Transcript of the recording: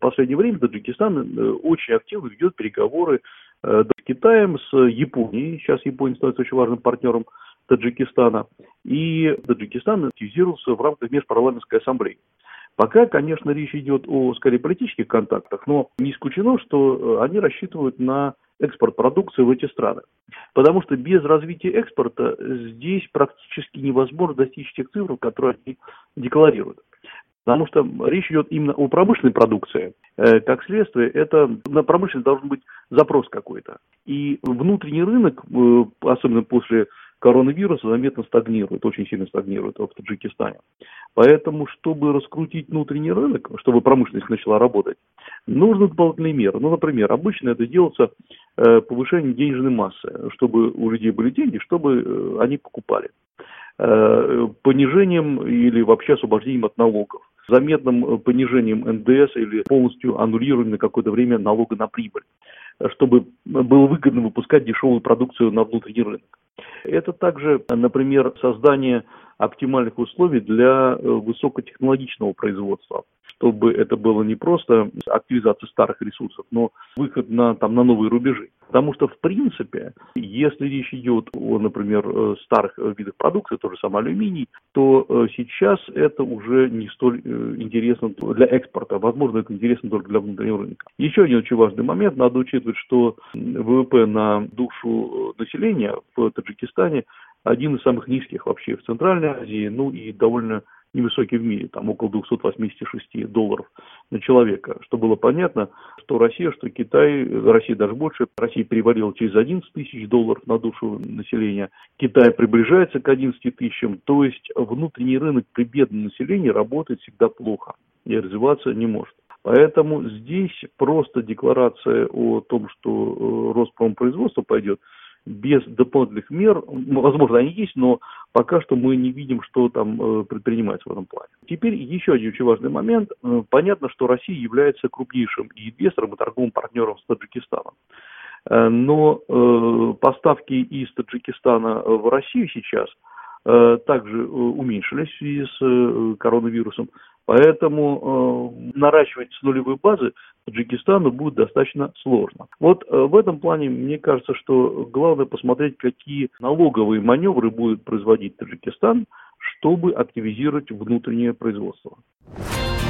В последнее время Таджикистан очень активно ведет переговоры с Китаем, с Японией. Сейчас Япония становится очень важным партнером Таджикистана. И Таджикистан активизировался в рамках Межпарламентской ассамблеи. Пока, конечно, речь идет о, скорее, политических контактах, но не исключено, что они рассчитывают на экспорт продукции в эти страны. Потому что без развития экспорта здесь практически невозможно достичь тех цифр, которые они декларируют. Потому что речь идет именно о промышленной продукции. Как следствие, это на промышленность должен быть запрос какой-то. И внутренний рынок, особенно после коронавируса, заметно стагнирует, очень сильно стагнирует в Таджикистане. Поэтому, чтобы раскрутить внутренний рынок, чтобы промышленность начала работать, нужны дополнительные меры. Ну, например, обычно это делается повышением денежной массы, чтобы у людей были деньги, чтобы они покупали. Понижением или вообще освобождением от налогов, заметным понижением НДС или полностью аннулированием на какое-то время налога на прибыль, чтобы было выгодно выпускать дешевую продукцию на внутренний рынок. Это также, например, создание оптимальных условий для высокотехнологичного производства, чтобы это было не просто активизация старых ресурсов, но выход на новые рубежи. Потому что, в принципе, если речь идет о, например, старых видах продукции, тот же самый алюминий, то сейчас это уже не столь интересно для экспорта. Возможно, это интересно только для внутреннего рынка. Еще один очень важный момент. Надо учитывать, что ВВП на душу населения в Таджикистане один из самых низких вообще в Центральной Азии, ну и довольно невысокий в мире, там около $286 на человека. Чтобы было понятно, что Россия, что Китай, Россия даже больше, Россия перевалила через $11 тысяч на душу населения, Китай приближается к 11 тысячам, то есть внутренний рынок при бедном населении работает всегда плохо и развиваться не может. Поэтому здесь просто декларация о том, что Роспромпроизводство пойдет, без дополнительных мер, возможно, они есть, но пока что мы не видим, что там предпринимается в этом плане. Теперь еще один очень важный момент. Понятно, что Россия является крупнейшим инвестором и торговым партнером с Таджикистаном. Но поставки из Таджикистана в Россию сейчас также уменьшились в связи с коронавирусом. Поэтому наращивать с нулевой базы Таджикистану будет достаточно сложно. Вот в этом плане мне кажется, что главное посмотреть, какие налоговые маневры будет производить Таджикистан, чтобы активизировать внутреннее производство.